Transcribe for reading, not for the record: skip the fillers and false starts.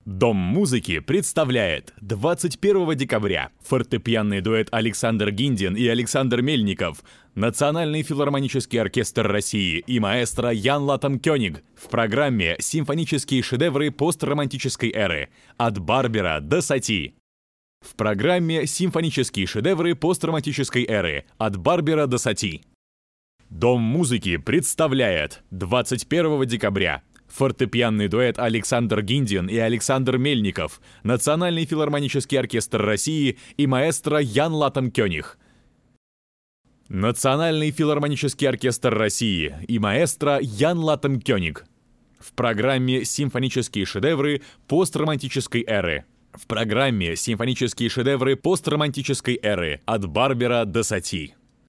Дом музыки представляет 21 декабря фортепианный дуэт Александр Гиндин и Александр Мельников, Национальный филармонический оркестр России и маэстро Ян Латам Кёниг в программе «Симфонические шедевры постромантической эры» от Барбера до Сати. В программе «Симфонические шедевры постромантической эры» от Барбера до Сати. Дом музыки представляет 21 декабря фортепианный дуэт Александр Гиндин и Александр Мельников, Национальный филармонический оркестр России и маэстро Ян Латам Кёниг. Национальный филармонический оркестр России и маэстро Ян Латам Кёниг в программе «Симфонические шедевры постромантической эры». В программе «Симфонические шедевры постромантической эры» от Барбера до Сати.